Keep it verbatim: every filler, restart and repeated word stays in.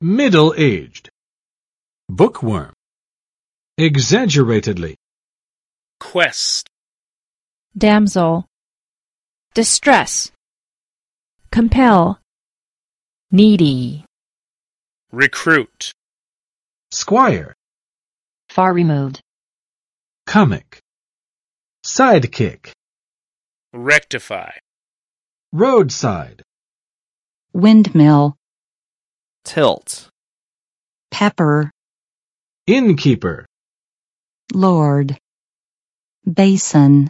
Middle-aged. Bookworm. Exaggeratedly. Quest. Damsel. Distress. Compel. Needy. Recruit. Squire. Far removed. Comic. Sidekick. Rectify. Roadside. Windmill. Tilt. Pepper. Innkeeper. Lord. Basin.